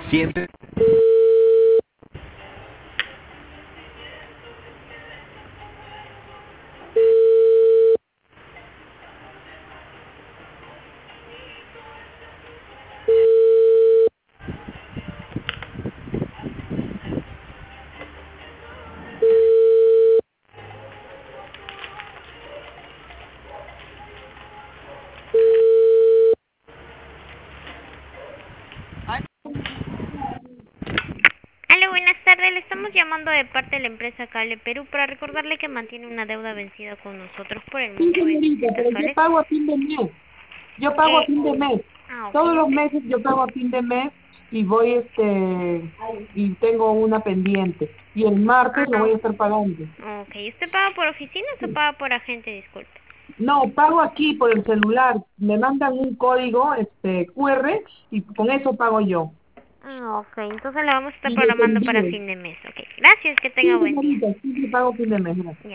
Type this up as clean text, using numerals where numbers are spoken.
Siempre. Aló, buenas tardes. Le estamos llamando de parte de la empresa Cable Perú para recordarle que mantiene una deuda vencida con nosotros por el Sí, monto de señorita, 60 pero yo soles. pago a fin de mes. Yo pago a Eh, fin de mes. ok, Todos los meses yo pago a fin de mes y voy, y tengo una pendiente. Y el martes lo voy a estar pagando. ok. ¿Usted paga por oficina o se Sí. paga por agente? Disculpe. No, pago aquí por el celular. Me mandan un código, QR, y con eso pago yo. Ok. Entonces le vamos a estar Y les programando para envío. fin de mes. Ok. Gracias, que tenga Sí, buen día. señorita, sí, sí pago fin de mes. Gracias. Ya.